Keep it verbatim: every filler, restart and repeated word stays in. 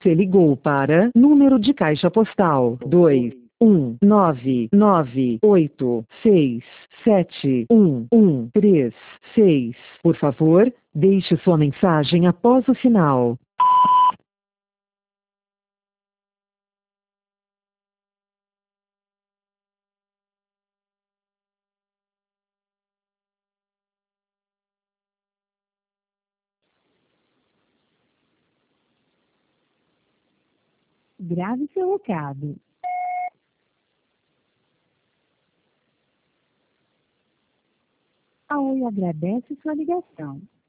Você ligou para número de caixa postal dois um nove nove oito seis sete um um três seis. Por favor, deixe sua mensagem após o sinal. Grave seu recado. A Oi agradece sua ligação.